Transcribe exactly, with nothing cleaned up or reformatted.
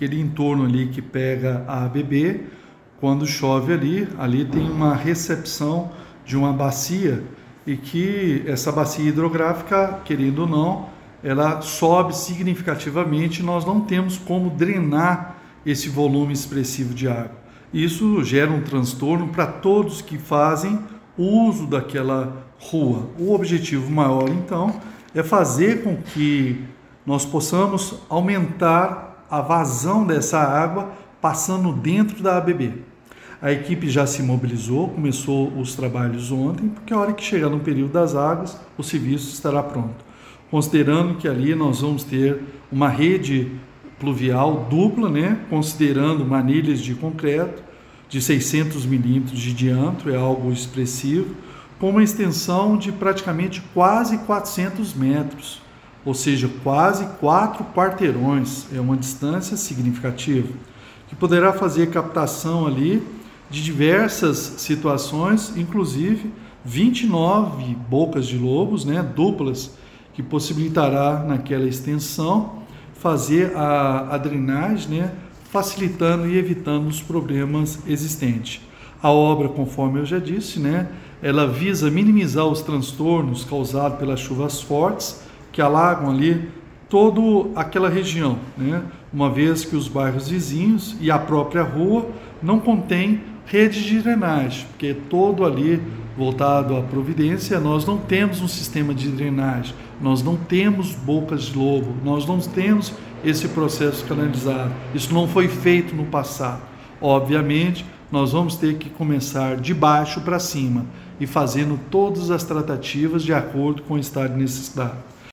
aquele entorno ali que pega a A B B, quando chove ali, ali tem uma recepção de uma bacia e que essa bacia hidrográfica, querendo ou não, ela sobe significativamente e nós não temos como drenar esse volume expressivo de água. Isso gera um transtorno para todos que fazem uso daquela rua. O objetivo maior, então, é fazer com que nós possamos aumentar a vazão dessa água passando dentro da A B B. A equipe já se mobilizou, começou os trabalhos ontem, porque a hora que chegar no período das águas, o serviço estará pronto. Considerando que ali nós vamos ter uma rede pluvial dupla, né? Considerando manilhas de concreto de seiscentos milímetros de diâmetro, é algo expressivo, com uma extensão de praticamente quase quatrocentos metros, ou seja, quase quatro quarteirões, é uma distância significativa, que poderá fazer captação ali de diversas situações, inclusive vinte e nove bocas de lobos, né, duplas, que possibilitará naquela extensão fazer a, a drenagem, né, facilitando e evitando os problemas existentes. A obra, conforme eu já disse, né, ela visa minimizar os transtornos causados pelas chuvas fortes que alagam ali toda aquela região, né, uma vez que os bairros vizinhos e a própria rua não contêm redes de drenagem, porque todo ali voltado à providência, nós não temos um sistema de drenagem, nós não temos bocas de lobo, nós não temos esse processo canalizado, isso não foi feito no passado. Obviamente, nós vamos ter que começar de baixo para cima e fazendo todas as tratativas de acordo com o estado de necessidade.